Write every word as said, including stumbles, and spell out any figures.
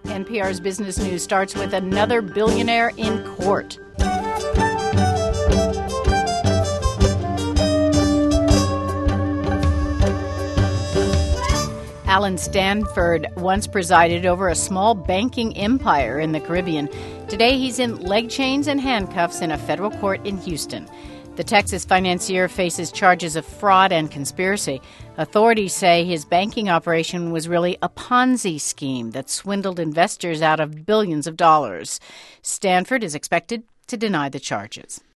N P R's Business News starts with another billionaire in court. Alan Stanford once presided over a small banking empire in the Caribbean. Today he's in leg chains and handcuffs in a federal court in Houston. The Texas financier faces charges of fraud and conspiracy. Authorities say his banking operation was really a Ponzi scheme that swindled investors out of billions of dollars. Stanford is expected to deny the charges.